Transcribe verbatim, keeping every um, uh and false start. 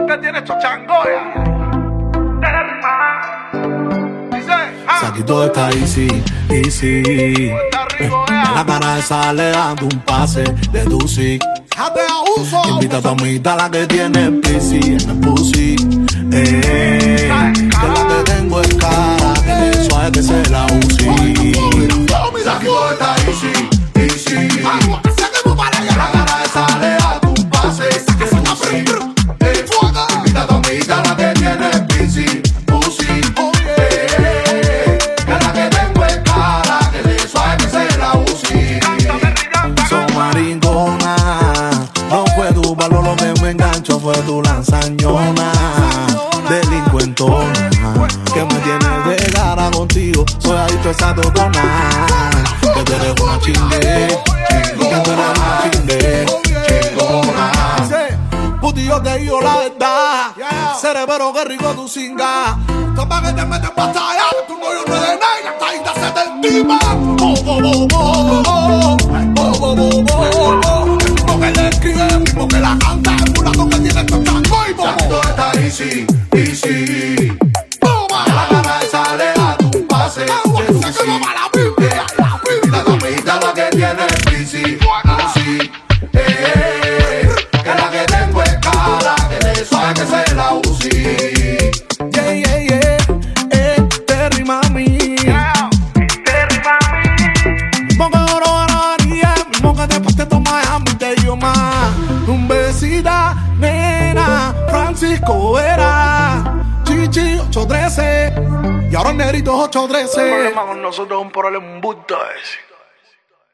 que tiene estos changoya. Dice, ah. Saquito está easy, easy. Está rico, En la cara de esa le dando un pase de Dusi. Jate a uso. Invita a tu amiguita la que tiene pisci en el pussy. Eh, que la que tengo es cara, que es suave que se la usi. Saquito está easy, easy. En la cara de esa le dando un pase de Dusi. Invita a tu amiguita la que tiene pisci, pussy. Eh, que la que tengo es cara, que es suave que se la usi. Son maringona. No fue tu valor lo que me enganchó, fue tu lanzañona, delincuentona, que me tienes de cara contigo. Soy adicto a esa totona, que tú eres una chingue, que tú eres una chingue, chingona. Puti, yo te digo la verdad, cerebro, qué rico tu singa. Toma que te metes batalla, tu novio no es de nada y la tajita se te encima. Oh, oh, oh, oh, oh, oh, oh, oh, oh. Que le escribe, el mismo que la canta, el mulato que tiene estos changos y bobo. Todo está easy, easy. Toma. La cara esa le da tu pase. Que no se va la Biblia, la Biblia. La comida la que tiene pisci, así. Eh, que la que tengo es cara, que le suave que se la usi. Yeah, yeah, yeah. Eh, Terry mami. Terry mami. Pongo oro a la María, mismo que después te tomas más. Un besita, nena, Francisco Vera, Chichi ocho trece y ahora el negrito ocho trece. Un problema con nosotros es un problema, un bulto ese.